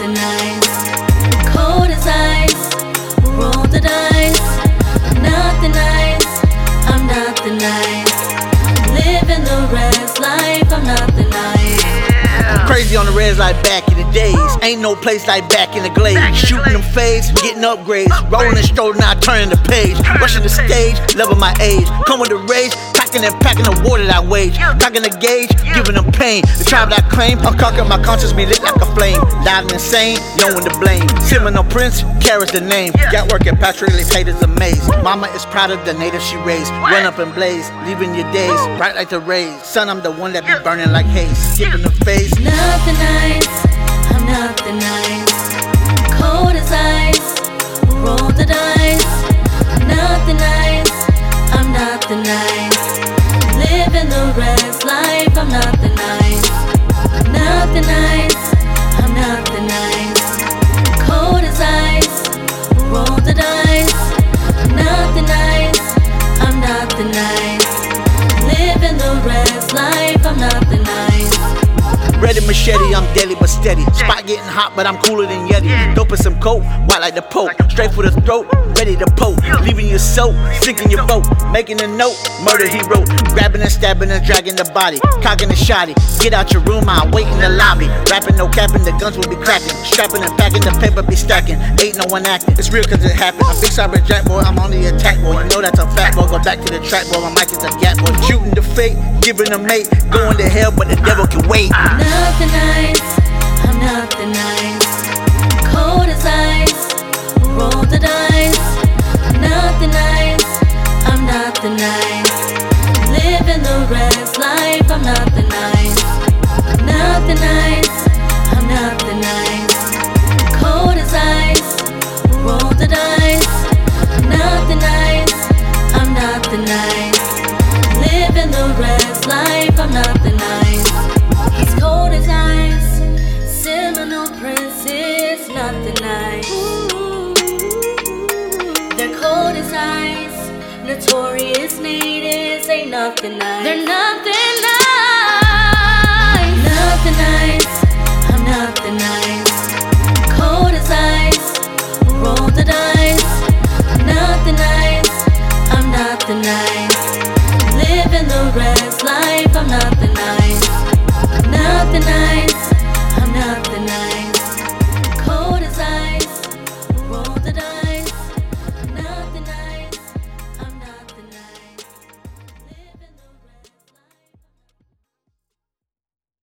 nothing nice. Cold as ice, roll the dice. Nothing nice, I'm nothing nice. Living the rest life, I'm nothing nice. Crazy on the reds like back in the days. Ain't no place like back in the glaze. Shooting them fades, getting upgrades. Rolling and strolling, now turning the page. Rushing the stage, loving my age. Come with the rage, packing and packing the war that I wage. Cocking the gauge, giving them pain. The tribe that I claim, I'm conquering my conscience, be lit like a flame. Loud and insane, knowing to blame. Seminole Prince, carries the name. Got work at Patrick, haters amazed. Mama is proud of the native she raised. Run up and blaze, leaving your days bright like the rays. Son, I'm the one that be burning like haze. Skipping the phase. Nothing nice, I'm nothing nice. Cold as ice, roll the dice. Nothing nice, I'm nothing nice. Living the rest life, I'm nothing nice. Nothing nice, I'm nothing nice. Cold as ice, roll the dice. Nothing nice, I'm nothing nice. Living the rest life, I'm nothing nice. Ready machete, I'm deadly but steady. Spot getting hot, but I'm cooler than Yeti. Dope in some coat, white like the Pope. Straight for the throat, ready to poke. Leaving your soap, sinking your boat. Making a note, murder he wrote. Grabbing and stabbing and dragging the body. Cocking the shotty, get out your room, I'll wait in the lobby. Rapping, no capping, the guns will be cracking. Strapping and packing, the paper be stacking. Ain't no one acting, it's real cause it happened. I'm big cyber jack boy, I'm on the attack boy. You know that's a fat boy, go back to the track boy. My mic is a gap boy. Shooting the fake, giving a mate. Going to hell, but the devil can wait. Nothing nice, I'm nothing nice. Cold as ice, roll the dice. Nothing nice, I'm nothing nice. Living the rest life, I'm nothing nice. Nothing nice, I'm nothing nice. Cold as ice, roll the dice. Nothing nice, I'm nothing nice. Living the rest life, I'm nothing nice. He's cold as ice, Seminole Prince is nothing nice. They're cold as ice, notorious natives ain't nothing nice. They're nothing